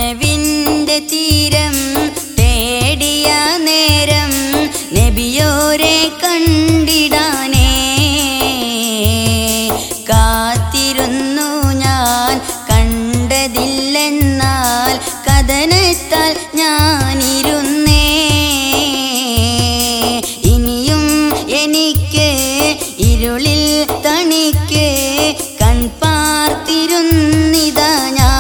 കനവിൻ്റെ തീരം തേടിയ നേരം നബിയോരെ കണ്ടിടാനേ കാത്തിരുന്നു ഞാൻ. കണ്ടതില്ലെന്നാൽ കഥനത്താൽ ഞാനിരുന്നേ. ഇനിയും എനിക്ക് ഇരുളിൽ തണിക്ക് കൺപാർത്തിരുന്നിതാ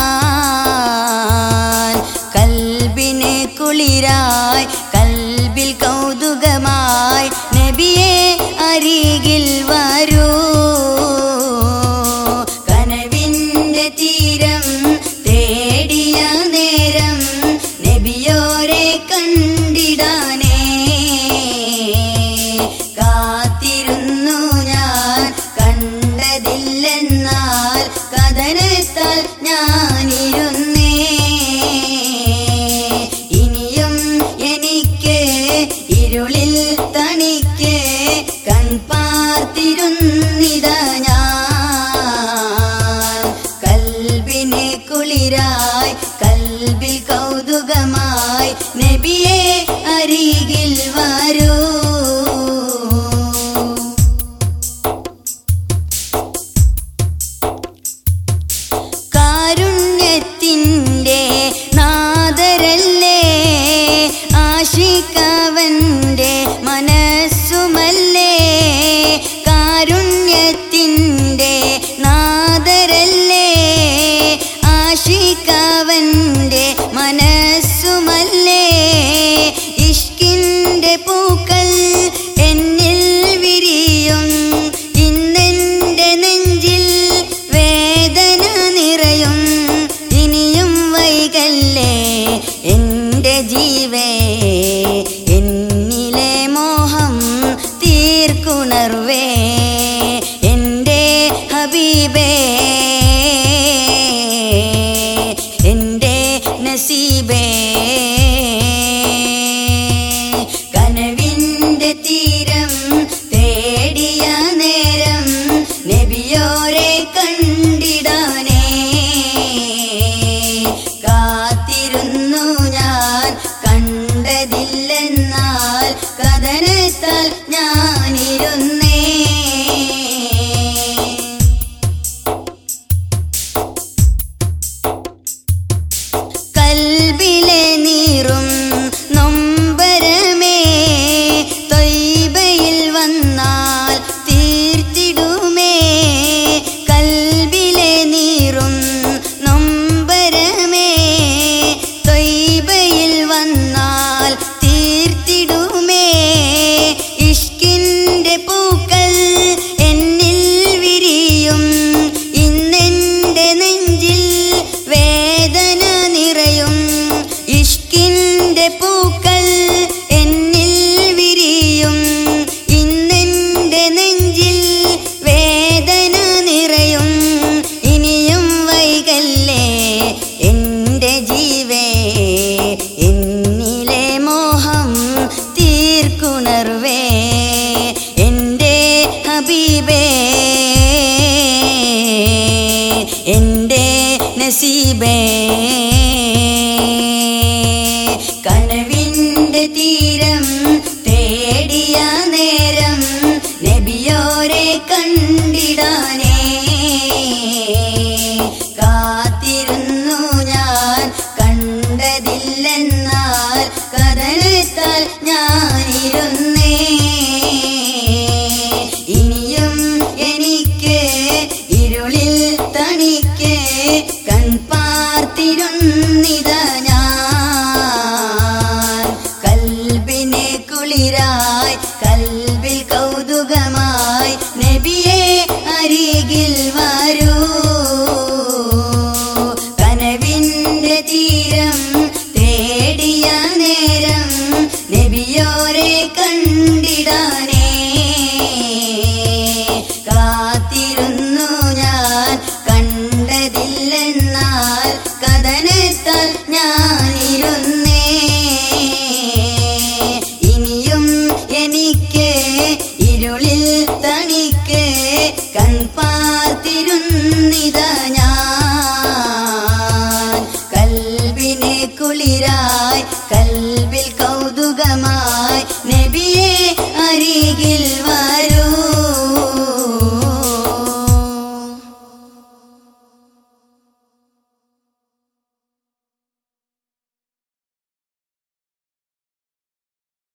ഞാൻ. കൽബിന് കുളിരായി കൽബിൽ കൗതുകമായി നബിയെ അരികിൽ വരൂ. കനവിൻ്റെ തീരം തേടിയ നേരം നബിയോരെ കണ്ടിടാനേ കാത്തിരുന്നു ഞാൻ. കണ്ടതില്ലെന്നാൽ കഥനത്താൽ ഞാനിരുന്നേ. ഇനിയും എനിക്ക് ഇരുളിൽ തണിക്ക് കൺപാർത്തിരുന്നിതാ ഞാൻ. കൽബിന് കുളിരായി കൽബിൽ കൗതുകമായി നബിയെ അരികിൽ വരൂ. കാരുണ്യത്തിൻ്റെ നാദരല്ലേ ആശിക്കവൻ്റെ മനസ്സുമല്ലേ. കാരുണ്യത്തിൻ്റെ നാദരല്ലേ ആശിക്കവൻ്റെ മനസ്സുമല്ലേ. ഇഷ്കിൻ്റെ പൂക്കൾ എന്നിൽ വിരിയും. ഇന്നെൻ്റെ നെഞ്ചിൽ വേദന നിറയും. ഇനിയും വൈകല്ലേ എൻ്റെ ജീവേ എന്നിലെ മോഹം തീർക്കുണർവേ. എൻ്റെ ഹബീബേ എൻ്റെ നസീബേ. കനവിൻ്റെ തീരം തേടിയ നേരം നബിയോരെ കണ്ടിടാനേ കാത്തിരുന്നു ഞാൻ. കണ്ടതില്ലെന്നാൽ കഥനത്താൽ ഞാനിരുന്നേ. കൽബിലെ നീറും നൊമ്പരമേ ത്വയ്ബയിൽ വന്നാൽ തീർത്തിടുമേ. കൽബിലെ നീറും നൊമ്പരമേ ത്വയ്ബയിൽ വന്നാൽ തീർത്തിടുമേ. ഇഷ്കിൻ്റെ പൂക്കൾ എന്നിൽ വിരിയും. ഇന്നെൻ്റെ നെഞ്ചിൽ വേദന നിറയും. ഇഷ്കിൻ്റെ പൂക്കൾ എന്നിൽ വിരിയും. ഇന്നെൻ്റെ നെഞ്ചിൽ വേദന നിറയും. ഇനിയും വൈകല്ലേ എൻ്റെ ജീവേ എന്നിലെ മോഹം തീർക്കുണർവേ. എൻ്റെ ഹബീബേ എൻ്റെ നസീബേ. കനവിൻ്റെ തീരം തേടിയ നേരം നബിയോരെ കണ്ടിടാനേ കാത്തിരുന്നു ഞാൻ. കണ്ടതില്ലെന്നാൽ കഥനത്താൽ ഞാനിരുന്നേ. ഇനിയും എനിക്ക് ഇരുളിൽ തണിക്ക് കൺപാർത്തിരുന്നിതാ ഞാൻ. കൽബിന് കുളിരായി കൽബിൽ കൗതുകമായി നബിയെ അരികിൽ വരൂ. കനവിൻ്റെ തീരം തേടിയ നേരം നബിയോരെ കണ്ടിടാനേ കാത്തിരുന്നു ഞാൻ. കണ്ടതില്ലെന്നാൽ കഥനത്താൽ ഞാനിരുന്നേ. ഇനിയും എനിക്ക് ഇരുളിൽ തണിക്ക് കൺപാർത്തിരുന്നിതാ ഞാൻ. കൽബിന് കുളിരാ